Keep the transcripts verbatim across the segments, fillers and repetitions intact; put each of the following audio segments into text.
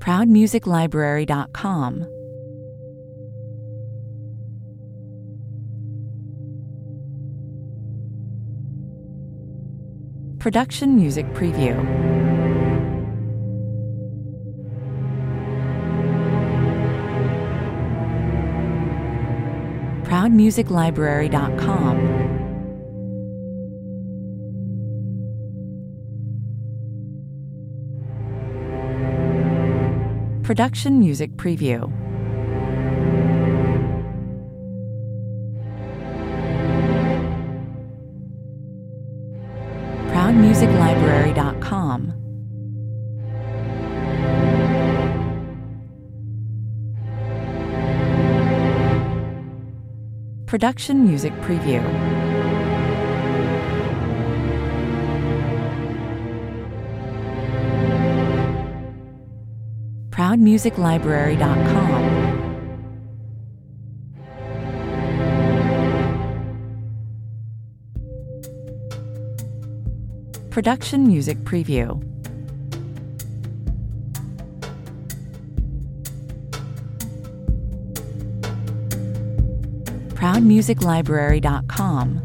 proud music library dot com. Production Music Preview. proud music library dot com. Production Music Preview. proud music library dot com. Production Music Preview. proud music library dot com. Production Music Preview. proud music library dot com.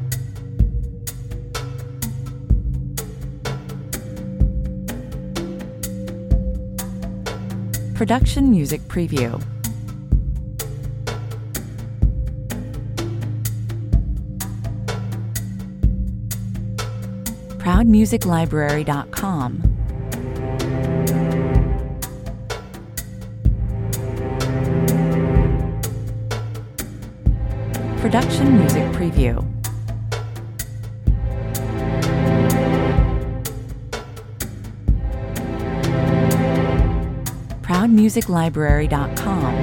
Production Music Preview. proud music library dot com. Production Music Preview. proud music library dot com.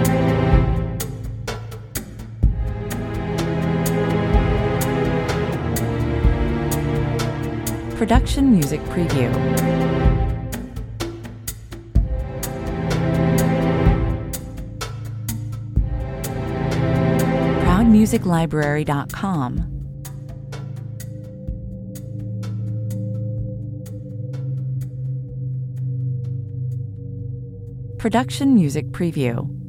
Production Music Preview. proud music library dot com. Production Music Preview.